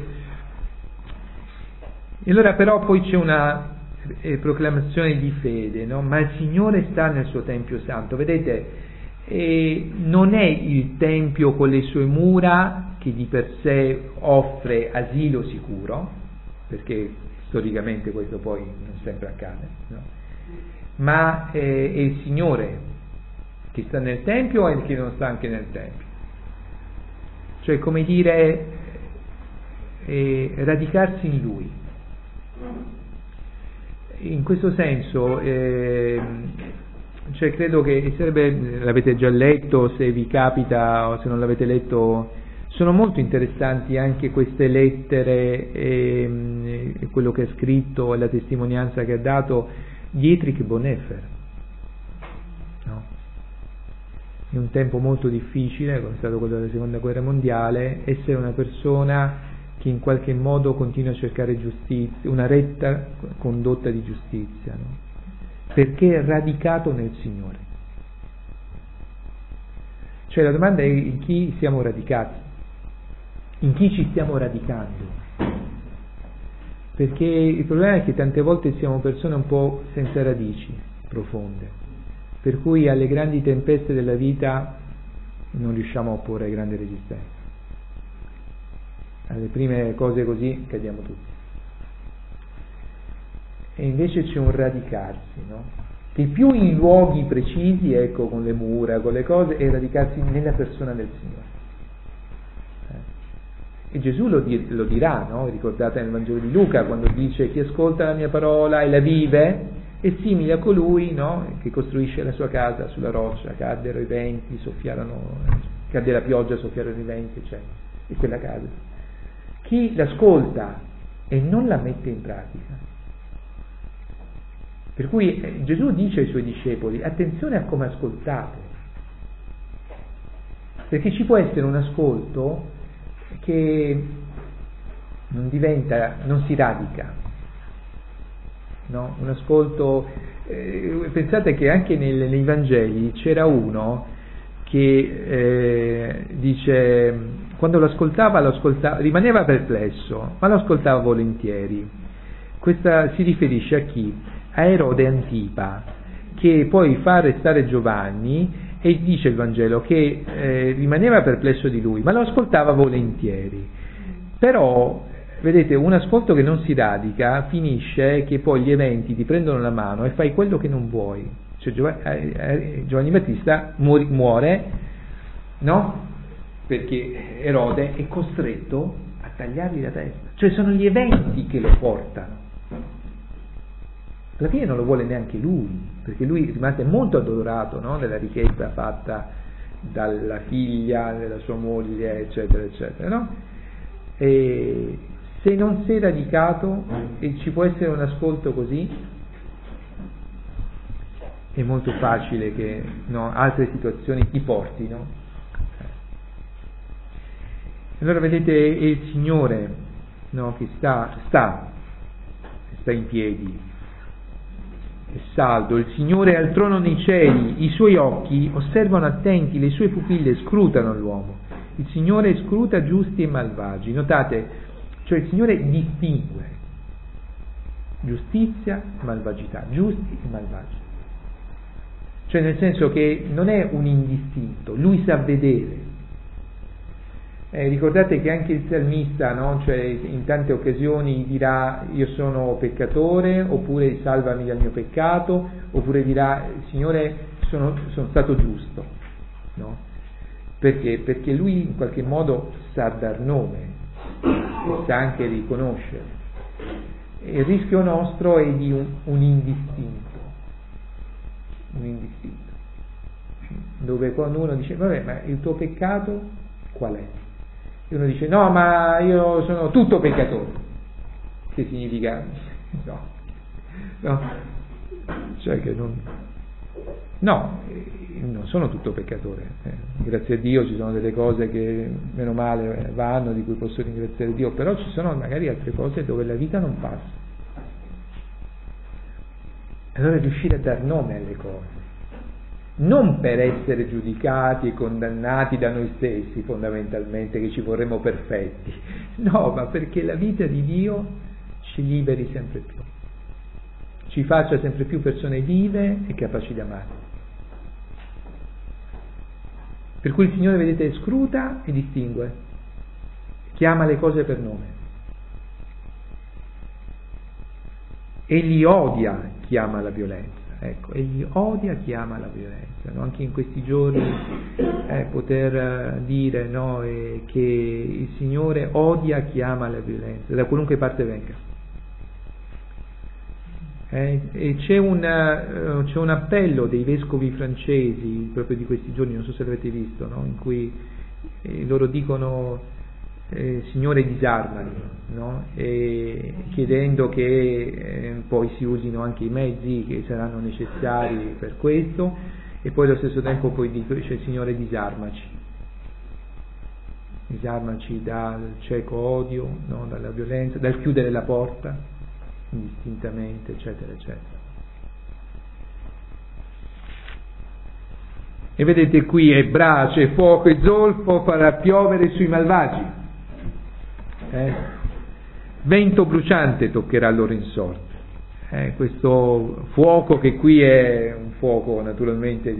Speaker 1: E allora però poi c'è una proclamazione di fede, no? Ma il Signore sta nel suo Tempio Santo, vedete, non è il Tempio con le sue mura che di per sé offre asilo sicuro, perché storicamente questo poi non sempre accade, no? Ma è il Signore che sta nel Tempio e che non sta anche nel Tempio, cioè come dire radicarsi in Lui. In questo senso credo che l'avete già letto, se vi capita o se non l'avete letto, sono molto interessanti anche queste lettere e quello che ha scritto e la testimonianza che ha dato Dietrich Bonhoeffer, no? In un tempo molto difficile, come è stato quello della Seconda Guerra Mondiale, essere una persona che in qualche modo continua a cercare giustizia, una retta condotta di giustizia, no? Perché è radicato nel Signore. Cioè la domanda è in chi siamo radicati, in chi ci stiamo radicando, perché il problema è che tante volte siamo persone un po' senza radici profonde, per cui alle grandi tempeste della vita non riusciamo a opporre grande resistenza. Alle prime cose così cadiamo tutti. E invece c'è un radicarsi, no? Che più in luoghi precisi, ecco, con le mura, con le cose, è radicarsi nella persona del Signore. E Gesù lo dirà, no? Ricordate nel Vangelo di Luca, quando dice: chi ascolta la mia parola e la vive è simile a colui, no? Che costruisce la sua casa sulla roccia, caddero i venti, cadde la pioggia, soffiarono i venti, eccetera. E quella casa. Chi l'ascolta e non la mette in pratica. Per cui Gesù dice ai suoi discepoli: attenzione a come ascoltate, perché ci può essere un ascolto che non si radica, no? Un ascolto, pensate che anche nei Vangeli c'era uno che dice, quando lo ascoltava rimaneva perplesso, ma lo ascoltava volentieri. Questa si riferisce a chi? A Erode Antipa, che poi fa arrestare Giovanni, e dice il Vangelo che rimaneva perplesso di lui, ma lo ascoltava volentieri. Però, vedete, un ascolto che non si radica finisce che poi gli eventi ti prendono la mano e fai quello che non vuoi. Cioè Giovanni Battista muore, no? Perché Erode è costretto a tagliargli la testa. Cioè sono gli eventi che lo portano. Alla fine non lo vuole neanche lui, perché lui rimase molto addolorato, no? Della ricchezza fatta dalla figlia, della sua moglie, eccetera, eccetera, no? E se non sei radicato e ci può essere un ascolto così, è molto facile che altre situazioni ti portino. Allora vedete, è il Signore, no? Che sta in piedi, è saldo, il Signore è al trono nei cieli, i suoi occhi osservano attenti, le sue pupille scrutano l'uomo. Il Signore scruta giusti e malvagi. Notate, cioè il Signore distingue giustizia e malvagità, giusti e malvagi. Cioè nel senso che non è un indistinto, lui sa vedere. Ricordate che anche il salmista, no? Cioè in tante occasioni dirà: io sono peccatore, oppure salvami dal mio peccato, oppure dirà: Signore, sono stato giusto, no? Perché? Perché lui in qualche modo sa dar nome, sa anche riconoscere. Il rischio nostro è di un indistinto, dove quando uno dice vabbè, ma il tuo peccato qual è? E uno dice no, ma io sono tutto peccatore. Che significa? No, cioè che non sono tutto peccatore, grazie a Dio ci sono delle cose che meno male vanno, di cui posso ringraziare Dio, però ci sono magari altre cose dove la vita non passa. Allora riuscire a dar nome alle cose, non per essere giudicati e condannati da noi stessi fondamentalmente, che ci vorremmo perfetti, no, ma perché la vita di Dio ci liberi sempre più, ci faccia sempre più persone vive e capaci di amare. Per cui il Signore, vedete, scruta e distingue, chiama le cose per nome. Egli odia chi ama la violenza. Ecco, egli odia chi ama la violenza, no? Anche in questi giorni poter dire che il Signore odia chi ama la violenza, da qualunque parte venga. E c'è un appello dei vescovi francesi proprio di questi giorni, non so se l'avete visto, no? In cui loro dicono Signore disarmali, no? E chiedendo che poi si usino anche i mezzi che saranno necessari per questo, e poi allo stesso tempo poi dice Signore disarmaci dal cieco odio, no? Dalla violenza, dal chiudere la porta indistintamente, eccetera eccetera. E vedete qui è brace, fuoco e zolfo farà piovere sui malvagi, vento bruciante toccherà loro in sorte. Questo fuoco, che qui è un fuoco naturalmente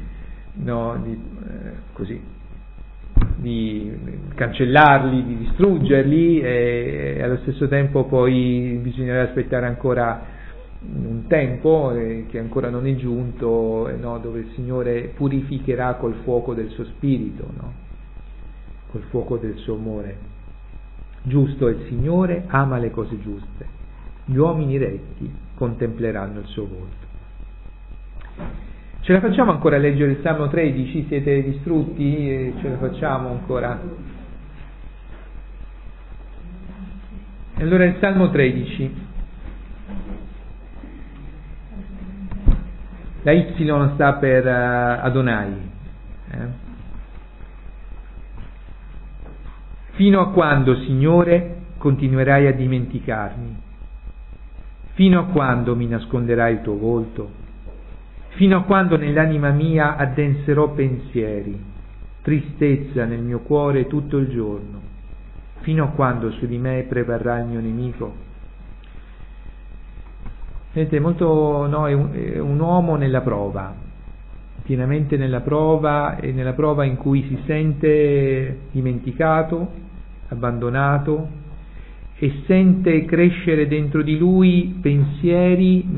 Speaker 1: di cancellarli, di distruggerli, e allo stesso tempo poi bisognerà aspettare ancora un tempo che ancora non è giunto, dove il Signore purificherà col fuoco del suo spirito, no? Col fuoco del suo amore. Giusto è il Signore, ama le cose giuste, gli uomini retti contempleranno il suo volto. Ce la facciamo ancora a leggere il Salmo 13? Siete distrutti? Ce la facciamo ancora? Allora il Salmo 13. La Y sta per Adonai. Fino a quando, Signore, continuerai a dimenticarmi? Fino a quando mi nasconderai il tuo volto? Fino a quando nell'anima mia addenserò pensieri, tristezza nel mio cuore tutto il giorno? Fino a quando su di me prevarrà il mio nemico? Vedete, è un uomo nella prova, pienamente nella prova, e nella prova in cui si sente dimenticato, abbandonato, e sente crescere dentro di lui pensieri,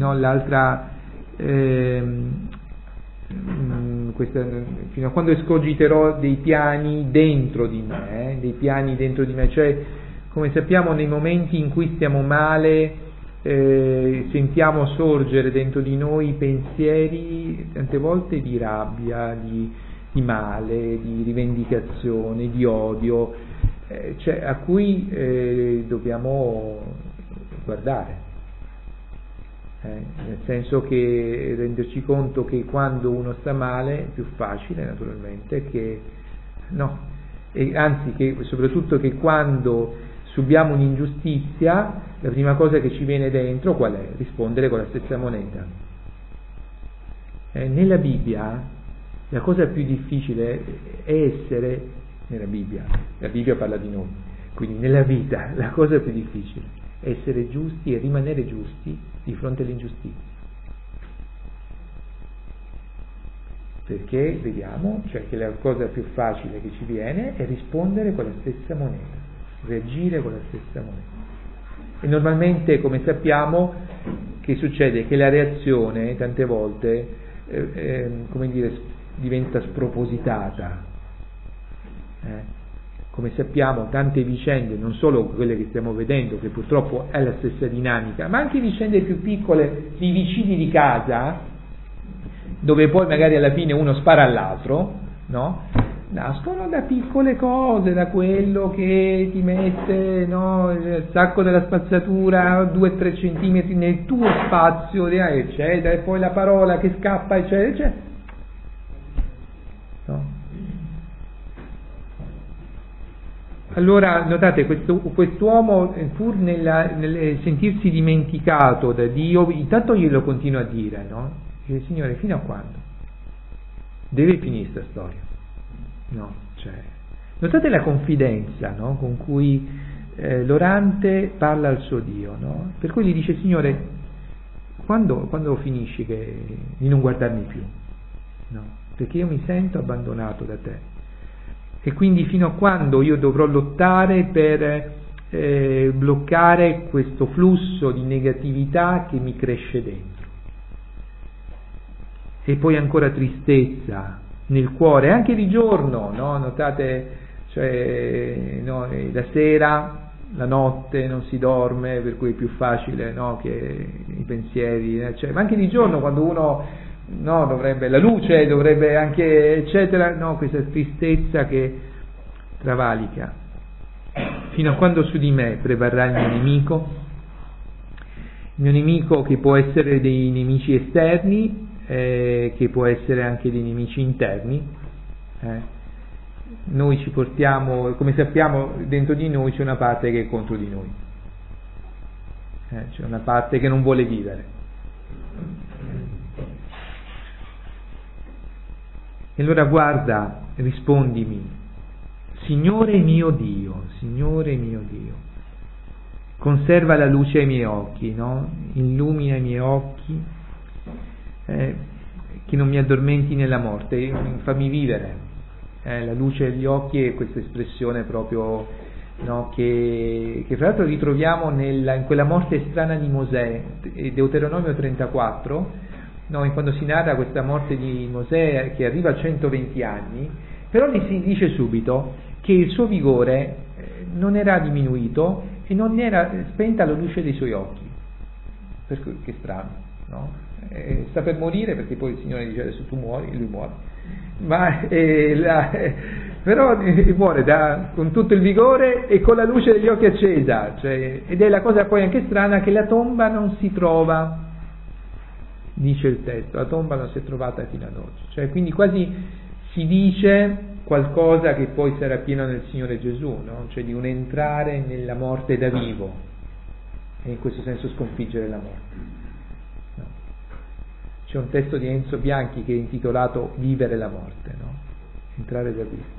Speaker 1: fino a quando escogiterò dei piani dentro di me, cioè, come sappiamo, nei momenti in cui stiamo male, sentiamo sorgere dentro di noi pensieri tante volte di rabbia, di male, di rivendicazione, di odio, a cui dobbiamo guardare. Nel senso che renderci conto che quando uno sta male è più facile, naturalmente, che soprattutto che quando subiamo un'ingiustizia, la prima cosa che ci viene dentro qual è? Rispondere con la stessa moneta. Nella Bibbia la cosa più difficile è essere, la Bibbia parla di noi, quindi nella vita la cosa più difficile è essere giusti e rimanere giusti di fronte all'ingiustizia, perché vediamo, che la cosa più facile che ci viene è rispondere con la stessa moneta, reagire con la stessa moneta, e normalmente, come sappiamo, che succede? Che la reazione tante volte diventa spropositata, Come sappiamo, tante vicende, non solo quelle che stiamo vedendo, che purtroppo è la stessa dinamica, ma anche vicende più piccole di vicini di casa, dove poi magari alla fine uno spara all'altro, no? Nascono da piccole cose, da quello che ti mette, no, il sacco della spazzatura 2-3 centimetri nel tuo spazio, eccetera, e poi la parola che scappa, eccetera, eccetera. No? Allora, notate, quest'uomo, pur nel sentirsi dimenticato da Dio, intanto glielo continua a dire, no? Dice, Signore, fino a quando? Deve finire questa storia. No, cioè, notate la confidenza, no? Con cui l'orante parla al suo Dio, no? Per cui gli dice, Signore, quando finisci di non guardarmi più? No, perché io mi sento abbandonato da te. E quindi fino a quando io dovrò lottare per bloccare questo flusso di negatività che mi cresce dentro. E poi ancora tristezza nel cuore, anche di giorno, no? Notate, cioè, no, la sera, la notte non si dorme, per cui è più facile, no, che i pensieri, cioè, ma anche di giorno quando uno, no, dovrebbe, la luce dovrebbe anche, eccetera, no, questa tristezza che travalica, fino a quando su di me prevarrà il mio nemico che può essere dei nemici esterni, che può essere anche dei nemici interni. Noi ci portiamo, come sappiamo, dentro di noi c'è una parte che è contro di noi, c'è una parte che non vuole vivere. E allora guarda, rispondimi, Signore mio Dio, conserva la luce ai miei occhi, no? Illumina i miei occhi, che non mi addormenti nella morte, fammi vivere. La luce degli occhi è questa espressione proprio, no? che fra l'altro ritroviamo in quella morte strana di Mosè, Deuteronomio 34, no? Quando si narra questa morte di Mosè che arriva a 120 anni, però gli si dice subito che il suo vigore non era diminuito e non era spenta la luce dei suoi occhi. Per cui, che strano, no? Sta per morire, perché poi il Signore dice adesso tu muori, e lui muore, ma però muore con tutto il vigore e con la luce degli occhi accesa, cioè, ed è la cosa poi anche strana che la tomba non si trova, dice il testo, la tomba non si è trovata fino ad oggi, cioè quindi quasi si dice qualcosa che poi sarà pieno nel Signore Gesù, no? Cioè di un entrare nella morte da vivo e in questo senso sconfiggere la morte. No. C'è un testo di Enzo Bianchi che è intitolato Vivere la morte, no? Entrare da vivo.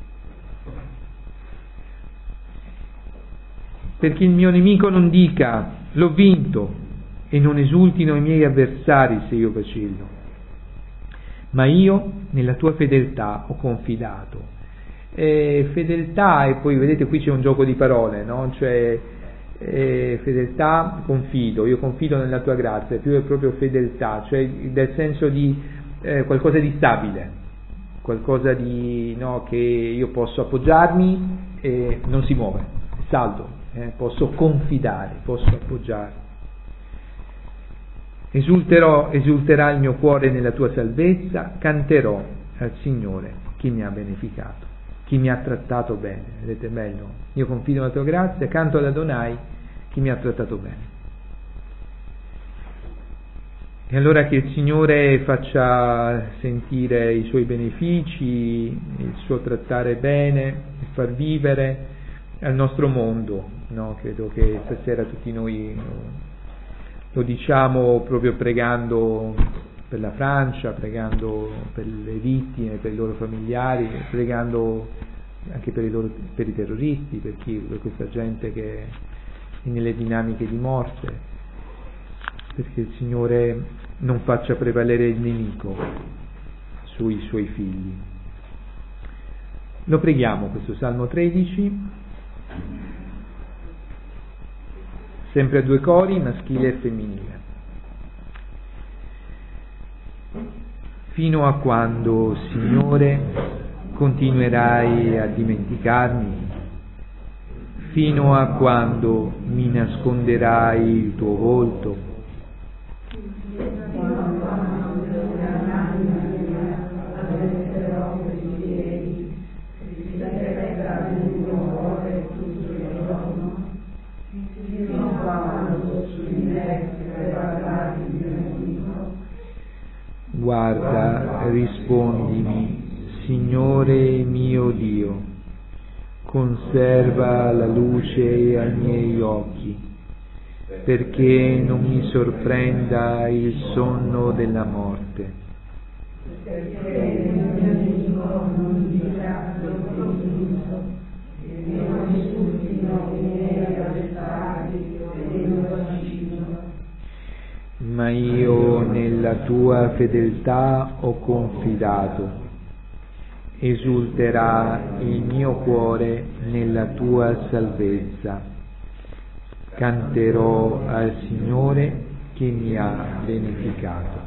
Speaker 1: Perché il mio nemico non dica l'ho vinto e non esultino i miei avversari se io vacillo, ma io nella tua fedeltà ho confidato. Fedeltà, e poi vedete qui c'è un gioco di parole, no? Cioè fedeltà, confido, io confido nella tua grazia, più è proprio fedeltà, cioè del senso di qualcosa di stabile, qualcosa di, no, che io posso appoggiarmi e non si muove, è saldo, posso confidare, posso appoggiare. Esulterà il mio cuore nella tua salvezza, canterò al Signore chi mi ha beneficato, chi mi ha trattato bene. Vedete, bello, io confido nella tua grazia, canto ad Adonai chi mi ha trattato bene. E allora che il Signore faccia sentire i suoi benefici, il suo trattare bene, il far vivere al nostro mondo, no? Credo che stasera tutti noi lo diciamo proprio pregando per la Francia, pregando per le vittime, per i loro familiari, pregando anche per i terroristi, per questa gente che è nelle dinamiche di morte, perché il Signore non faccia prevalere il nemico sui suoi figli. Lo preghiamo questo Salmo 13, sempre a due cori, maschile e femminile. Fino a quando, Signore, continuerai a dimenticarmi? Fino a quando mi nasconderai il tuo volto? Guarda, rispondimi, Signore mio Dio, conserva la luce ai miei occhi, perché non mi sorprenda il sonno della morte. Ma io nella tua fedeltà ho confidato, esulterà il mio cuore nella tua salvezza, canterò al Signore che mi ha beneficato.